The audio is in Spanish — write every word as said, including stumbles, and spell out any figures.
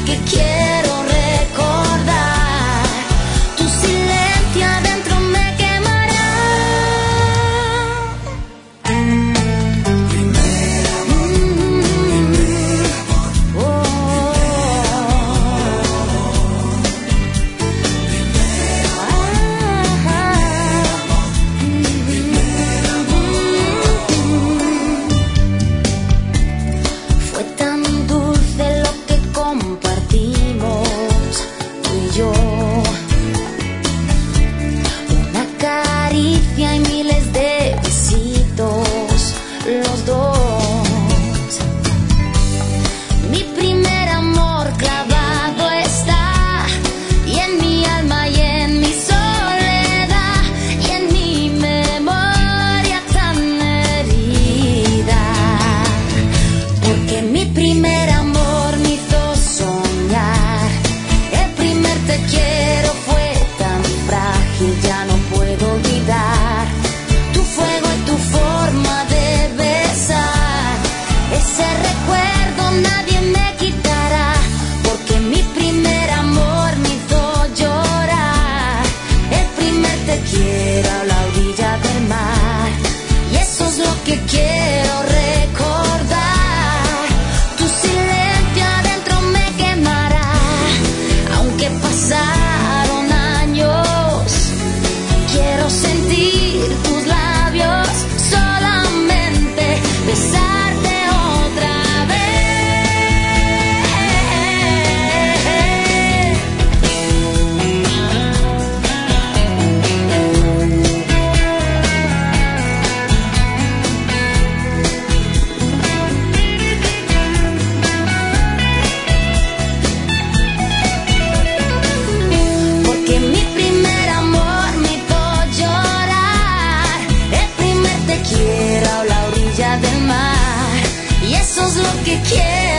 que quiero recordar. Tu silencio adentro me quemará. Primer amor, Mm. primer amor, Oh. Fue tan dulce lo que compartimos tú y yo. Una caricia y miles de besitos, los dos. Mi primer amor clavado está, y en mi alma y en mi soledad, y en mi memoria tan herida. Porque mi primer amor me hizo soñar. El primer te quiero fue tan frágil, ya no puedo olvidar tu fuego y tu forma de besar. Ese recuerdo nadie me quitará, porque mi primer amor me hizo llorar. El primer te quiero a la orilla del mar, y eso es lo que quiero recordar. Tu silencio adentro me quemará, aunque pasaron años. Quiero sentir tus labios, solamente besarte otra vez. Porque mi primer amor me hizo llorar. El primer te quiero a la orilla del mar, y eso es lo que quiero